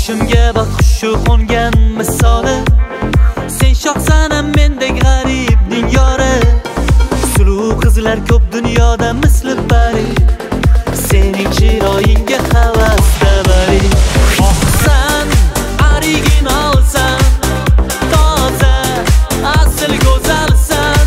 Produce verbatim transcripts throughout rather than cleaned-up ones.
Boshimga baxshi qo'ngan misoli, sen shohsan mendek g'aribning yori. Suluv qizlar ko'p dunyoda misli bari, sening chiroyingga havasda bari. Oqsan, originalsan, toza, asl go'zalsan.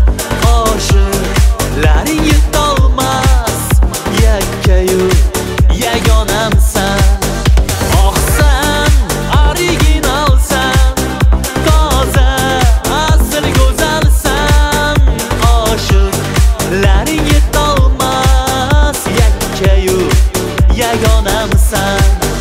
Oshiqlaring yetolmas, yakkayu yagonamsan. Oqsan, originalsan, toza, asl go'zalsan. Oshiqlaring yetolmas, yakkayu yagonamsan.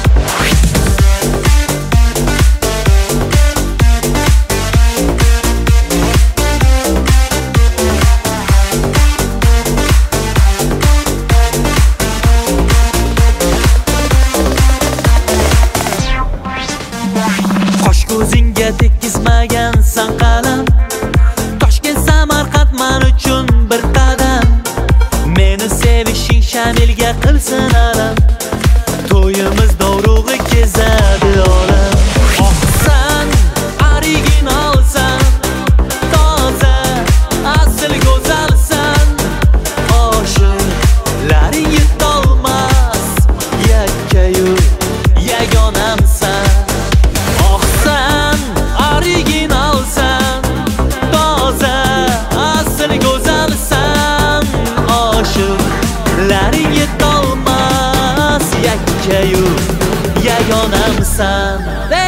Qosh ko'zingga tekizmagansan qalam, Toshkent Samarqand men uchun bir qadam. Meni sevishing Shamilga qilsin alam, to'yimiz dovrug'i kezadi olam. Oqsan, originalsan, toza, asl go'zalsan. Oshiqlaring yetolmas, yakkayu yagonamsan. Oqsan, originalsan, toza, asl go'zalsan. Oshiqlaring yetolmas, yakkayu yagonamsan.